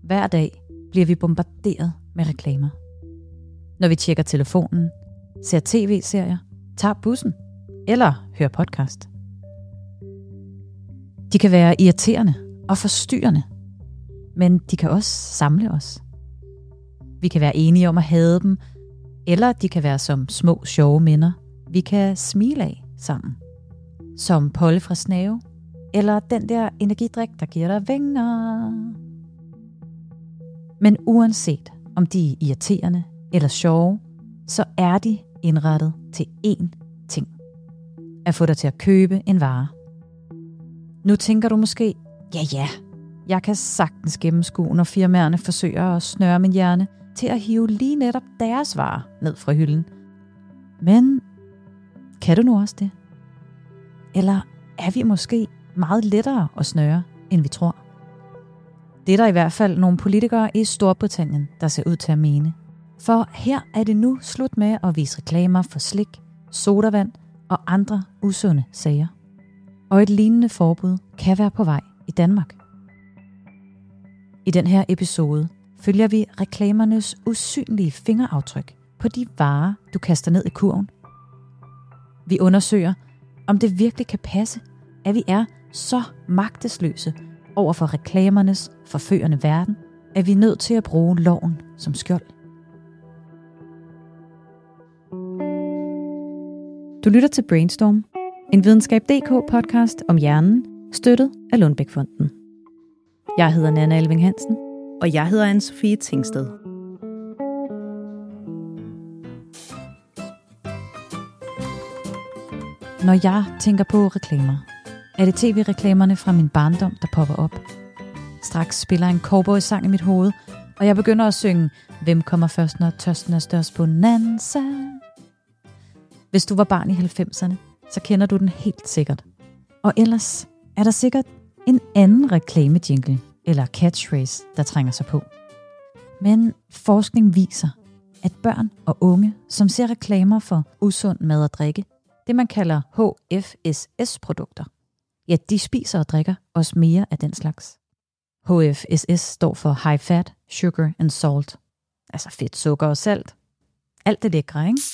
Hver dag bliver vi bombarderet med reklamer. Når vi tjekker telefonen, ser tv-serier, tager bussen eller hører podcast. De kan være irriterende og forstyrrende, men de kan også samle os. Vi kan være enige om at hade dem, eller de kan være som små, sjove minder, vi kan smile af sammen. Som Polle fra Snave, eller den der energidrik, der giver dig vinger. Men uanset om de er irriterende eller sjove, så er de indrettet til én ting. At få dig til at købe en vare. Nu tænker du måske, ja, jeg kan sagtens gennemskue, når firmaerne forsøger at snøre min hjerne til at hive lige netop deres varer ned fra hylden. Men kan du nu også det? Eller er vi måske meget lettere at snøre, end vi tror? Det er der i hvert fald nogle politikere i Storbritannien, der ser ud til at mene. For her er det nu slut med at vise reklamer for slik, sodavand og andre usunde sager. Og et lignende forbud kan være på vej i Danmark. I den her episode følger vi reklamernes usynlige fingeraftryk på de varer, du kaster ned i kurven. Vi undersøger, om det virkelig kan passe, at vi er så magtesløse over for reklamernes forførende verden, at vi er nødt til at bruge loven som skjold. Du lytter til Brainstorm, en videnskab.dk-podcast om hjernen, støttet af Lundbeck-fonden. Jeg hedder Nanna Elving Hansen. Og jeg hedder Anne-Sophie Tingsted. Når jeg tænker på reklamer, er det tv-reklamerne fra min barndom, der popper op. Straks spiller en cowboy-sang i mit hoved, og jeg begynder at synge Hvem kommer først, når tørsten er størst? Bonanza. Hvis du var barn i 90'erne, så kender du den helt sikkert. Og ellers er der sikkert en anden reklamejingle eller catchphrase, der trænger sig på. Men forskning viser, at børn og unge, som ser reklamer for usund mad og drikke, det man kalder HFSS-produkter, ja, de spiser og drikker også mere af den slags. HFSS står for High Fat, Sugar and Salt. Altså fedt, sukker og salt. Alt det lækre, ikke?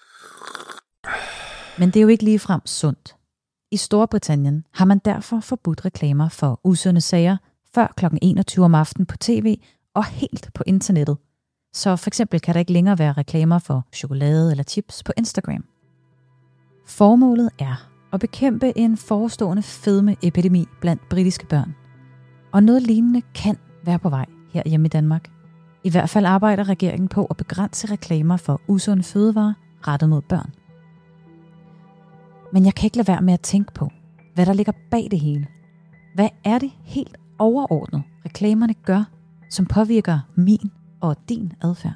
Men det er jo ikke ligefrem sundt. I Storbritannien har man derfor forbudt reklamer for usunde sager før kl. 21 om aftenen på tv og helt på internettet. Så for eksempel kan der ikke længere være reklamer for chokolade eller chips på Instagram. Formålet er at bekæmpe en forestående fedmeepidemi blandt britiske børn. Og noget lignende kan være på vej her hjemme i Danmark. I hvert fald arbejder regeringen på at begrænse reklamer for usunde fødevarer rettet mod børn. Men jeg kan ikke lade være med at tænke på, hvad der ligger bag det hele. Hvad er det helt overordnet, reklamerne gør, som påvirker min og din adfærd?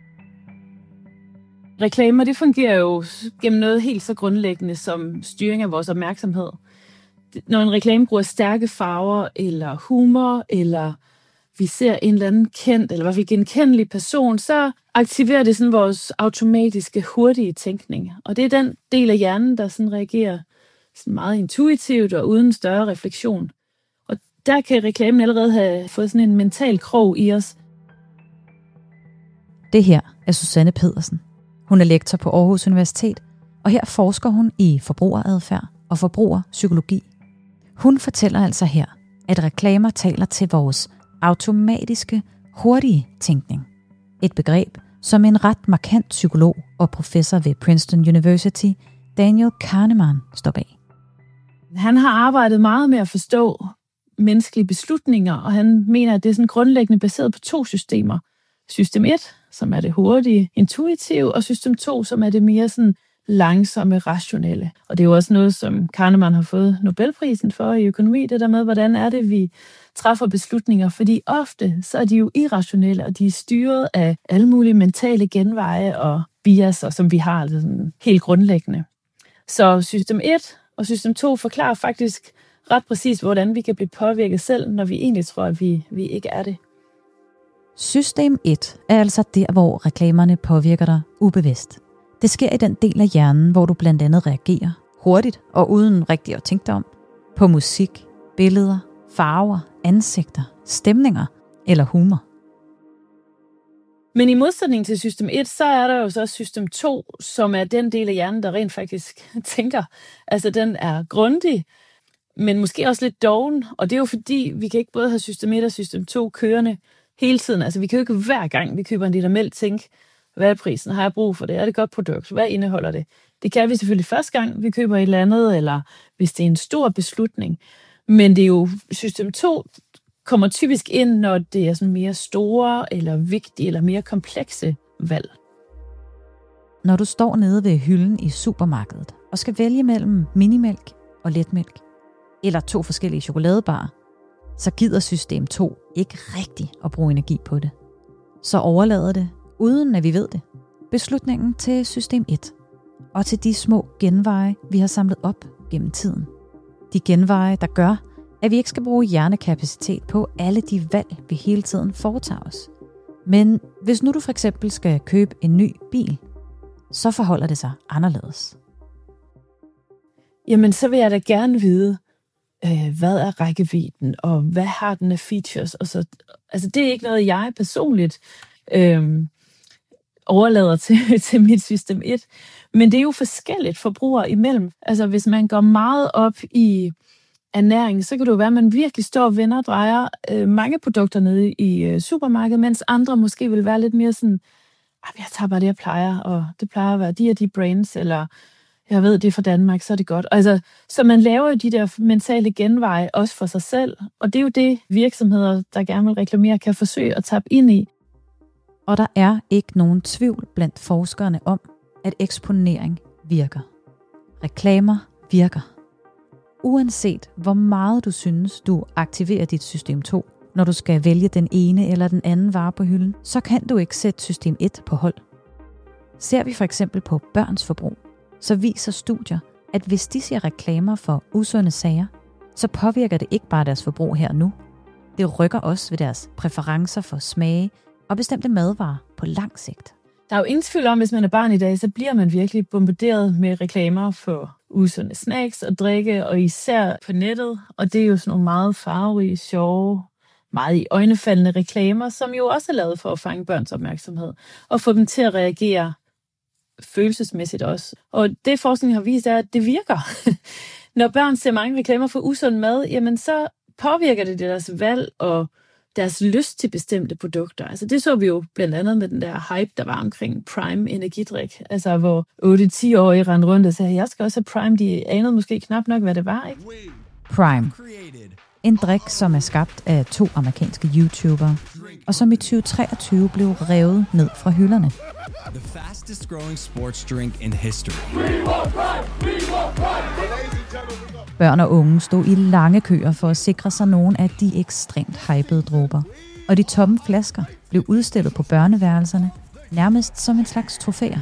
Reklamer, det fungerer jo gennem noget helt så grundlæggende som styring af vores opmærksomhed. Når en reklame bruger stærke farver eller humor, eller vi ser en eller anden kendt, eller i hvert fald genkendelig person, så aktiverer det sådan vores automatiske, hurtige tænkning. Og det er den del af hjernen, der sådan reagerer sådan meget intuitivt og uden større refleksion. Og der kan reklamen allerede have fået sådan en mental krog i os. Det her er Susanne Pedersen. Hun er lektor på Aarhus Universitet, og her forsker hun i forbrugeradfærd og forbrugerpsykologi. Hun fortæller altså her, at reklamer taler til vores automatiske, hurtige tænkning. Et begreb, som en ret markant psykolog og professor ved Princeton University, Daniel Kahneman, står bag. Han har arbejdet meget med at forstå menneskelige beslutninger, og han mener, at det er sådan grundlæggende baseret på 2 systemer. System 1, som er det hurtige, intuitive, og system 2, som er det mere sådan langsomme, rationelle. Og det er jo også noget, som Kahneman har fået Nobelprisen for i økonomi, det der med, hvordan er det, vi træffer beslutninger, fordi ofte så er de jo irrationelle, og de er styret af alle mulige mentale genveje og biaser, som vi har altså sådan helt grundlæggende. Så system 1 og system 2 forklarer faktisk ret præcis, hvordan vi kan blive påvirket selv, når vi egentlig tror, at vi ikke er det. System 1 er altså der, hvor reklamerne påvirker dig ubevidst. Det sker i den del af hjernen, hvor du blandt andet reagerer hurtigt og uden rigtig at tænke dig om på musik, billeder, farver, ansigter, stemninger eller humor. Men i modsætning til system 1, så er der jo så også system 2, som er den del af hjernen, der rent faktisk tænker. Altså den er grundig, men måske også lidt doven. Og det er jo fordi, vi kan ikke både have system 1 og system 2 kørende hele tiden. Altså vi kan jo ikke hver gang, vi køber en liter mælk, tænke, hvad er prisen? Har jeg brug for det? Er det et godt produkt? Hvad indeholder det? Det kan vi selvfølgelig første gang, vi køber et eller andet, eller hvis det er en stor beslutning. Men det er jo system 2, kommer typisk ind, når det er sådan mere store, eller vigtige, eller mere komplekse valg. Når du står nede ved hylden i supermarkedet, og skal vælge mellem minimælk og letmælk, eller 2 forskellige chokoladebarer, så gider system 2 ikke rigtigt at bruge energi på det. Så overlader det, uden at vi ved det, beslutningen til system 1, og til de små genveje, vi har samlet op gennem tiden. De genveje, der gør, at vi ikke skal bruge hjernekapacitet på alle de valg, vi hele tiden foretager os. Men hvis nu du for eksempel skal købe en ny bil, så forholder det sig anderledes. Jamen, så vil jeg da gerne vide, hvad er rækkevidden, og hvad har den af features? Og så, altså, det er ikke noget, jeg personligt overlader til mit system 1. Men det er jo forskelligt forbrugere imellem. Altså, hvis man går meget op i ernæring, så kan det jo være, at man virkelig står og vender og drejer mange produkter nede i supermarkedet, mens andre måske vil være lidt mere sådan, jeg tager bare det, jeg plejer, og det plejer at være de og de brands, eller jeg ved, det er fra Danmark, så er det godt. Altså, så man laver jo de der mentale genveje også for sig selv, og det er jo det, virksomheder, der gerne vil reklamere, kan forsøge at tappe ind i. Og der er ikke nogen tvivl blandt forskerne om, at eksponering virker. Reklamer virker. Uanset hvor meget du synes, du aktiverer dit system 2, når du skal vælge den ene eller den anden vare på hylden, så kan du ikke sætte system 1 på hold. Ser vi for eksempel på børns forbrug, så viser studier, at hvis de ser reklamer for usunde sager, så påvirker det ikke bare deres forbrug her og nu. Det rykker også ved deres præferencer for smage og bestemte madvarer på lang sigt. Der er jo ingen tvivl om, hvis man er barn i dag, så bliver man virkelig bombarderet med reklamer for usunde snacks og drikke, og især på nettet. Og det er jo sådan nogle meget farverige, sjove, meget i øjnefaldende reklamer, som jo også er lavet for at fange børns opmærksomhed og få dem til at reagere følelsesmæssigt også. Og det forskning har vist er, at det virker. Når børn ser mange reklamer for usund mad, jamen så påvirker det deres valg og deres lyst til bestemte produkter. Altså det så vi jo blandt andet med den der hype, der var omkring Prime energidrik. Altså hvor 8-10-årige rendte rundt og sagde, jeg skal også have Prime. De anede måske knap nok, hvad det var, ikke? Prime. En drik, som er skabt af 2 amerikanske YouTubere, og som i 2023 blev revet ned fra hylderne. The fastest growing sports drink in history. Børn og unge stod i lange køer for at sikre sig nogle af de ekstremt hypede dråber. Og de tomme flasker blev udstillet på børneværelserne, nærmest som en slags trofæer.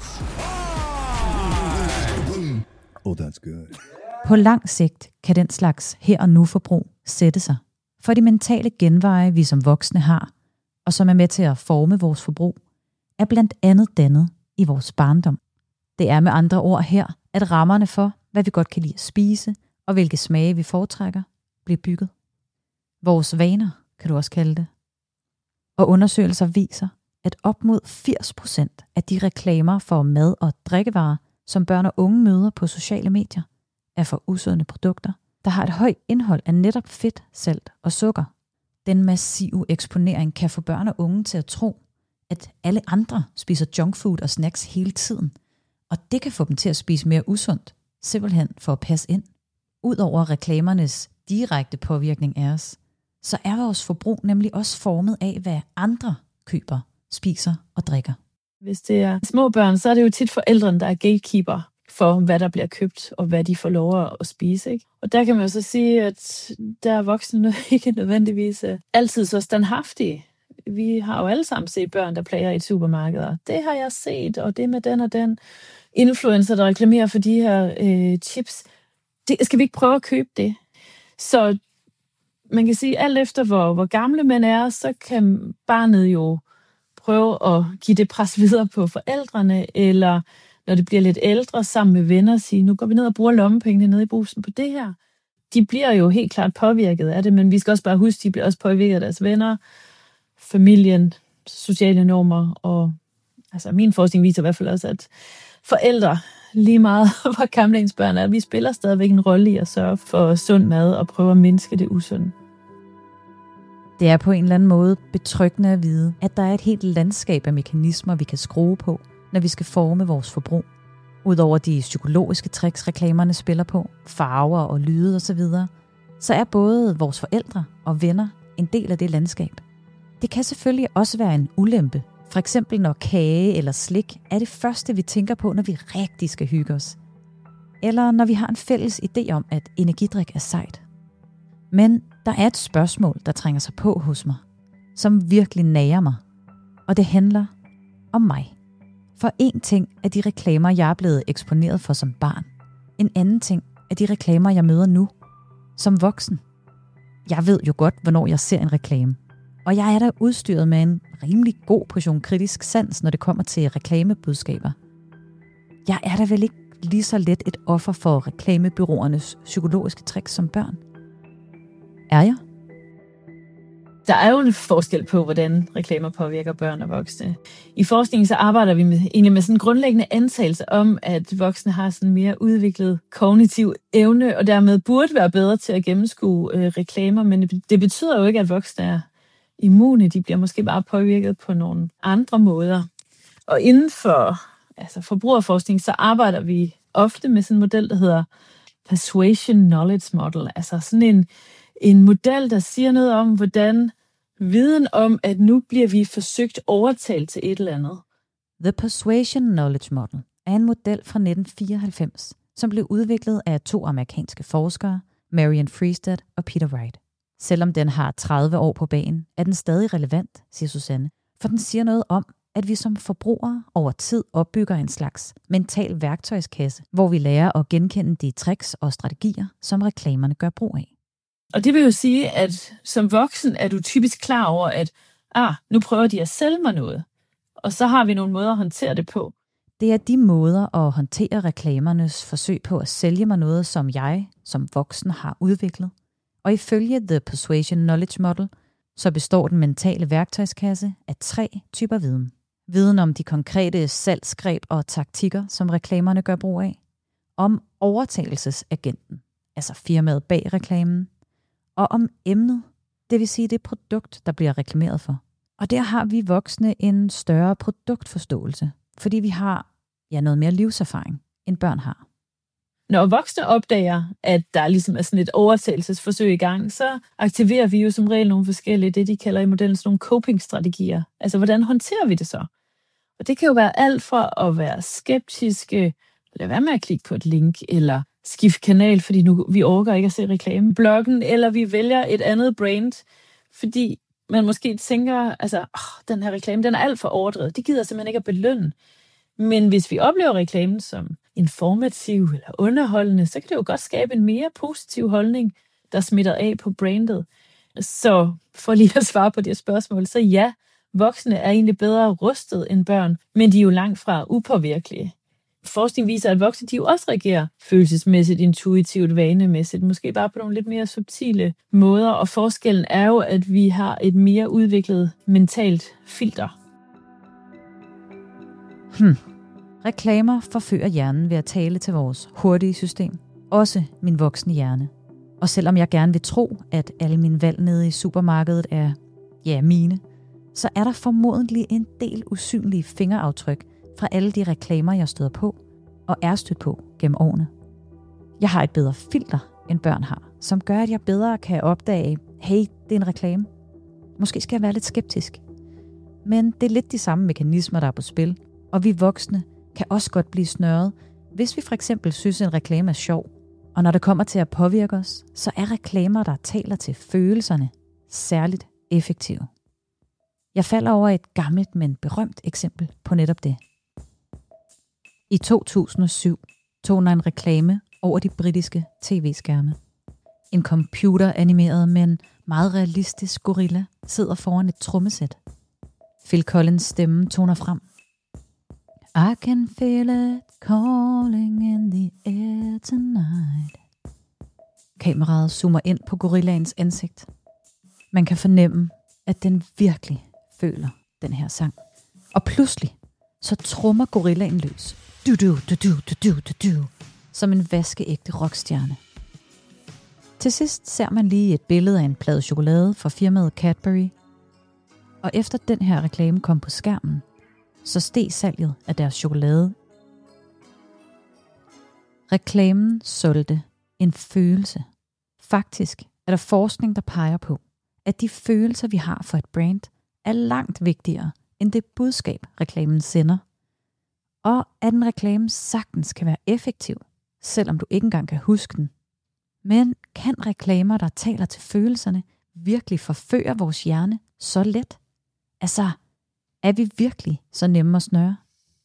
Oh, that's good. På lang sigt kan den slags her og nu forbrug sætte sig. For de mentale genveje, vi som voksne har, og som er med til at forme vores forbrug, er blandt andet dannet i vores barndom. Det er med andre ord her, at rammerne for, hvad vi godt kan lide at spise, og hvilke smage vi foretrækker, bliver bygget. Vores vaner, kan du også kalde det. Og undersøgelser viser, at op mod 80% af de reklamer for mad og drikkevarer, som børn og unge møder på sociale medier, er for usunde produkter, der har et højt indhold af netop fedt, salt og sukker. Den massive eksponering kan få børn og unge til at tro, at alle andre spiser junkfood og snacks hele tiden, og det kan få dem til at spise mere usundt, simpelthen for at passe ind. Udover reklamernes direkte påvirkning af os, så er vores forbrug nemlig også formet af, hvad andre køber, spiser og drikker. Hvis det er små børn, så er det jo tit forældrene, der er gatekeeper for, hvad der bliver købt, og hvad de får lov at spise, ikke? Og der kan man jo så sige, at der er voksne ikke nødvendigvis altid så standhaftige. Vi har jo alle sammen set børn, der plager i et supermarked, og det har jeg set, og det med den og den influencer, der reklamerer for de her chips. Det, skal vi ikke prøve at købe det? Så man kan sige, alt efter hvor gamle man er, så kan barnet jo prøve at give det pres videre på forældrene, eller når det bliver lidt ældre sammen med venner, sige, nu går vi ned og bruger lommepengene nede i Brugsen på det her. de bliver jo helt klart påvirket af det, men vi skal også bare huske, de bliver også påvirket af deres venner, familien, sociale normer, og altså min forskning viser i hvert fald også, at forældre, lige meget hvor gamle ens børn er, vi spiller stadigvæk en rolle i at sørge for sund mad og prøve at mindske det usunde. Det er på en eller anden måde betryggende at vide, at der er et helt landskab af mekanismer, vi kan skrue på, når vi skal forme vores forbrug. Udover de psykologiske tricks, reklamerne spiller på, farver og lyde osv., så er både vores forældre og venner en del af det landskab. Det kan selvfølgelig også være en ulempe. For eksempel når kage eller slik er det første, vi tænker på, når vi rigtig skal hygge os. Eller når vi har en fælles idé om, at energidrik er sejt. Men der er et spørgsmål, der trænger sig på hos mig, som virkelig nager mig. Og det handler om mig. For en ting er de reklamer, jeg er blevet eksponeret for som barn. En anden ting er de reklamer, jeg møder nu, som voksen. Jeg ved jo godt, hvornår jeg ser en reklame. Og jeg er da udstyret med en rimelig god portion kritisk sans, når det kommer til reklamebudskaber. Jeg er da vel ikke lige så let et offer for reklamebureauernes psykologiske tricks som børn. Er jeg? Der er jo en forskel på, hvordan reklamer påvirker børn og voksne. I forskningen så arbejder vi egentlig med sådan en grundlæggende antagelse om, at voksne har sådan en mere udviklet kognitiv evne, og dermed burde være bedre til at gennemskue reklamer, men det betyder jo ikke, at voksne er immune. De bliver måske bare påvirket på nogle andre måder. Og inden for forbrugerforskning, så arbejder vi ofte med sådan en model, der hedder Persuasion Knowledge Model. Altså sådan en model, der siger noget om, hvordan viden om, at nu bliver vi forsøgt overtalt til et eller andet. The Persuasion Knowledge Model er en model fra 1994, som blev udviklet af 2 amerikanske forskere, Marian Friestad og Peter Wright. Selvom den har 30 år på bagen, er den stadig relevant, siger Susanne, for den siger noget om, at vi som forbrugere over tid opbygger en slags mental værktøjskasse, hvor vi lærer at genkende de tricks og strategier, som reklamerne gør brug af. Og det vil jo sige, at som voksen er du typisk klar over, at nu prøver de at sælge mig noget. Og så har vi nogle måder at håndtere det på. Det er de måder at håndtere reklamernes forsøg på at sælge mig noget, som jeg som voksen har udviklet. Og ifølge The Persuasion Knowledge Model, så består den mentale værktøjskasse af 3 typer viden. Viden om de konkrete salgsgreb og taktikker, som reklamerne gør brug af. Om overtagelsesagenten, altså firmaet bag reklamen. Og om emnet, det vil sige det produkt, der bliver reklameret for. Og der har vi voksne en større produktforståelse, fordi vi har noget mere livserfaring, end børn har. Når voksne opdager, at der ligesom er sådan et overtagelsesforsøg i gang, så aktiverer vi jo som regel nogle forskellige, det de kalder i modellen, sådan nogle coping-strategier. Altså, hvordan håndterer vi det så? Og det kan jo være alt fra at være skeptiske, lade være med at klikke på et link, eller skifte kanal, fordi nu vi orker ikke at se reklamebloggen, eller vi vælger et andet brand, fordi man måske tænker, den her reklame, den er alt for overdrevet. Det gider simpelthen ikke at belønne. Men hvis vi oplever reklamen som informativ eller underholdende, så kan det jo godt skabe en mere positiv holdning, der smitter af på brandet. Så for lige at svare på det spørgsmål, så ja, voksne er egentlig bedre rustet end børn, men de er jo langt fra upåvirkelige. Forskning viser, at voksne de jo også reagerer følelsesmæssigt, intuitivt, vanemæssigt, måske bare på nogle lidt mere subtile måder, og forskellen er jo, at vi har et mere udviklet mentalt filter. Reklamer forfører hjernen ved at tale til vores hurtige system. Også min voksne hjerne. Og selvom jeg gerne vil tro, at alle mine valg nede i supermarkedet er, mine, så er der formodentlig en del usynlige fingeraftryk fra alle de reklamer, jeg støder på og er stødt på gennem årene. Jeg har et bedre filter, end børn har, som gør, at jeg bedre kan opdage, hey, det er en reklame. Måske skal jeg være lidt skeptisk. Men det er lidt de samme mekanismer, der er på spil, og vi voksne kan også godt blive snørret, hvis vi for eksempel synes, en reklame er sjov. Og når det kommer til at påvirke os, så er reklamer, der taler til følelserne, særligt effektive. Jeg falder over et gammelt, men berømt eksempel på netop det. I 2007 toner en reklame over de britiske tv-skærme. En computeranimeret, men meget realistisk gorilla sidder foran et trommesæt. Phil Collins stemme toner frem. I can feel it calling in the air tonight. Kameraet zoomer ind på gorillaens ansigt. Man kan fornemme, at den virkelig føler den her sang. Og pludselig, så trummer gorillaen løs. Du, som en vaskeægte rockstjerne. Til sidst ser man lige et billede af en plade chokolade fra firmaet Cadbury. Og efter den her reklame kom på skærmen, så steg salget af deres chokolade. Reklamen solgte en følelse. Faktisk er der forskning, der peger på, at de følelser, vi har for et brand, er langt vigtigere end det budskab, reklamen sender. Og at en reklame sagtens kan være effektiv, selvom du ikke engang kan huske den. Men kan reklamer, der taler til følelserne, virkelig forføre vores hjerne så let? Altså, er vi virkelig så nemme at snøre?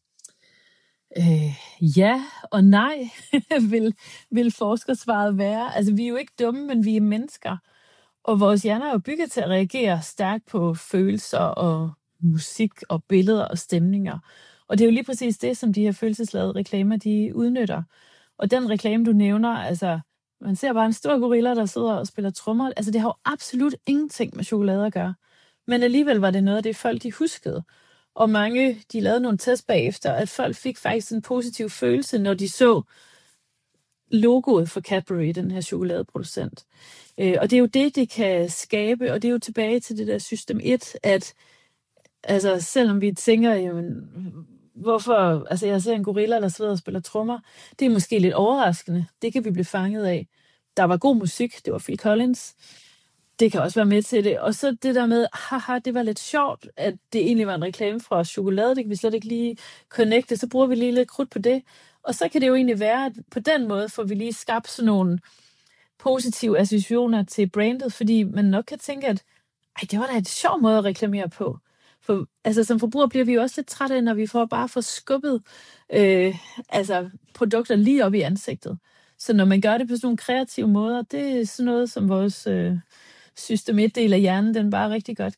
Ja og nej, vil forskersvaret være. Altså, vi er jo ikke dumme, men vi er mennesker. Og vores hjerner er jo bygget til at reagere stærkt på følelser og musik og billeder og stemninger. Og det er jo lige præcis det, som de her følelsesladede reklamer, de udnytter. Og den reklame, du nævner, altså, man ser bare en stor gorilla, der sidder og spiller trommer. Altså, det har jo absolut ingenting med chokolade at gøre. Men alligevel var det noget af det, folk de huskede. Og mange, de lavede nogle tests bagefter, at folk fik faktisk en positiv følelse, når de så logoet for Cadbury, den her chokoladeproducent. Og det er jo det kan skabe, og det er jo tilbage til det der system 1, at altså, selvom vi tænker, jamen, hvorfor, altså jeg ser en gorilla, der sidder og spiller trommer, det er måske lidt overraskende. Det kan vi blive fanget af. Der var god musik, det var Phil Collins. Det kan også være med til det. Og så det der med, haha, det var lidt sjovt, at det egentlig var en reklame fra chokolade. Det kan vi slet ikke lige connecte. Så bruger vi lige lidt krudt på det. Og så kan det jo egentlig være, at på den måde får vi lige skabt sådan nogle positive associationer til brandet, fordi man nok kan tænke, at det var da et sjov måde at reklamere på. For altså, som forbruger bliver vi jo også lidt trætte af, når vi bare får skubbet produkter lige op i ansigtet. Så når man gør det på sådan nogle kreative måder, det er sådan noget, som vores system 1-del af hjernen, den bare rigtig godt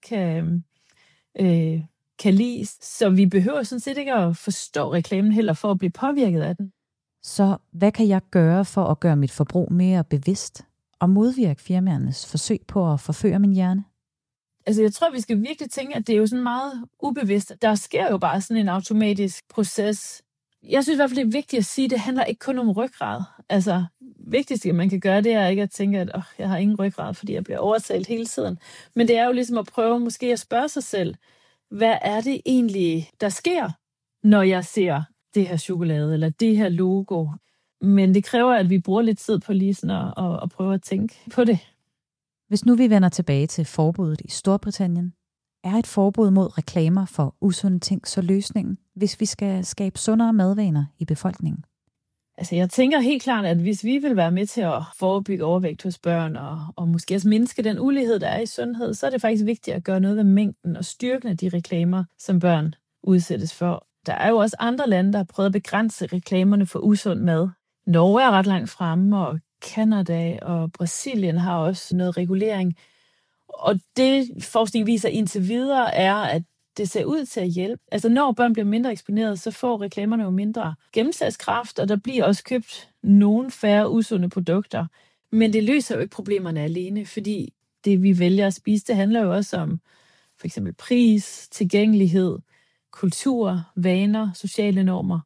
kan lide. Så vi behøver sådan set ikke at forstå reklamen heller for at blive påvirket af den. Så hvad kan jeg gøre for at gøre mit forbrug mere bevidst og modvirke firmaernes forsøg på at forføre min hjerne? Altså jeg tror, vi skal virkelig tænke, at det er jo sådan meget ubevidst. Der sker jo bare sådan en automatisk proces. Jeg synes i hvert fald, det er vigtigt at sige, at det handler ikke kun om ryggrad. Altså, vigtigste, man kan gøre, det er ikke at tænke, at jeg har ingen ryggrad, fordi jeg bliver overtalt hele tiden. Men det er jo ligesom at prøve måske at spørge sig selv, hvad er det egentlig, der sker, når jeg ser det her chokolade, eller det her logo? Men det kræver, at vi bruger lidt tid på lige sådan at prøve at tænke på det. Hvis nu vi vender tilbage til forbuddet i Storbritannien, er et forbud mod reklamer for usunde ting så løsningen, hvis vi skal skabe sundere madvaner i befolkningen? Altså jeg tænker helt klart, at hvis vi vil være med til at forebygge overvægt hos børn, og måske også mindske den ulighed, der er i sundhed, så er det faktisk vigtigt at gøre noget ved mængden og styrken af de reklamer, som børn udsættes for. Der er jo også andre lande, der har prøvet at begrænse reklamerne for usund mad. Norge er ret langt fremme, og Canada og Brasilien har også noget regulering. Og det forskning viser indtil videre er, at det ser ud til at hjælpe. Altså når børn bliver mindre eksponeret, så får reklamerne jo mindre gennemslagskraft, og der bliver også købt nogle færre usunde produkter. Men det løser jo ikke problemerne alene, fordi det vi vælger at spise, det handler jo også om for eksempel pris, tilgængelighed, kultur, vaner, sociale normer.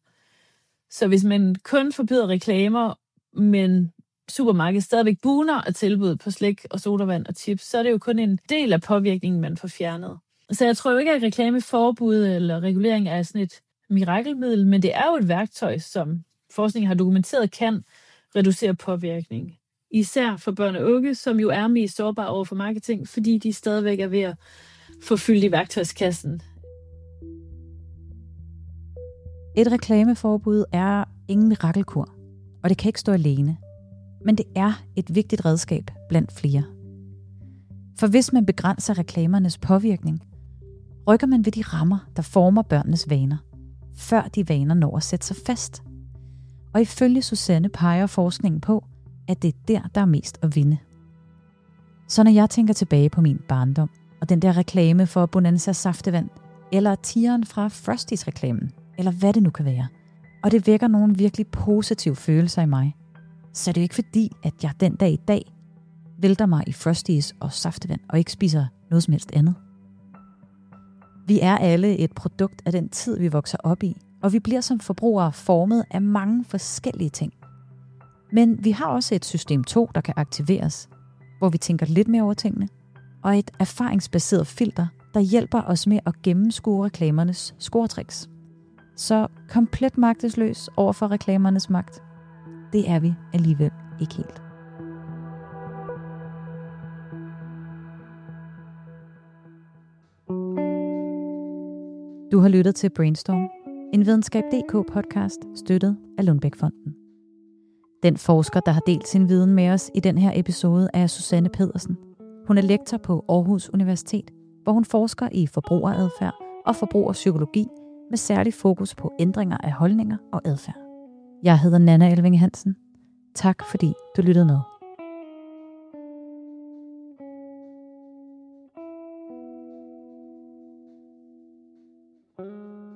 Så hvis man kun forbyder reklamer, men supermarkedet stadigvæk buner af tilbud på slik og sodavand og chips, så er det jo kun en del af påvirkningen, man får fjernet. Så jeg tror jo ikke, at reklameforbud eller regulering er sådan et mirakelmiddel, men det er jo et værktøj, som forskningen har dokumenteret kan reducere påvirkning. Især for børn og unge, som jo er mest sårbare over for marketing, fordi de stadigvæk er ved at få fyldt i værktøjskassen. Et reklameforbud er ingen mirakelkur, og det kan ikke stå alene. Men det er et vigtigt redskab blandt flere. For hvis man begrænser reklamernes påvirkning, rykker man ved de rammer, der former børnenes vaner, før de vaner når at sætte sig fast. Og ifølge Susanne peger forskningen på, at det er der er mest at vinde. Så når jeg tænker tilbage på min barndom, og den der reklame for Bonanza saftevand, eller tigeren fra Frosties-reklamen, eller hvad det nu kan være, og det vækker nogle virkelig positive følelser i mig, så er det jo ikke fordi, at jeg den dag i dag vælter mig i Frosties og saftevand og ikke spiser noget som helst andet. Vi er alle et produkt af den tid, vi vokser op i, og vi bliver som forbrugere formet af mange forskellige ting. Men vi har også et system 2, der kan aktiveres, hvor vi tænker lidt mere over tingene, og et erfaringsbaseret filter, der hjælper os med at gennemskue reklamernes scoretricks. Så komplet magtesløs over for reklamernes magt, det er vi alligevel ikke helt. Du har lyttet til Brainstorm, en Videnskab.dk podcast støttet af Lundbeck-fonden. Den forsker, der har delt sin viden med os i den her episode, er Susanne Pedersen. Hun er lektor på Aarhus Universitet, hvor hun forsker i forbrugeradfærd og forbrugerpsykologi med særlig fokus på ændringer af holdninger og adfærd. Jeg hedder Nanna Elvinge Hansen. Tak fordi du lyttede med.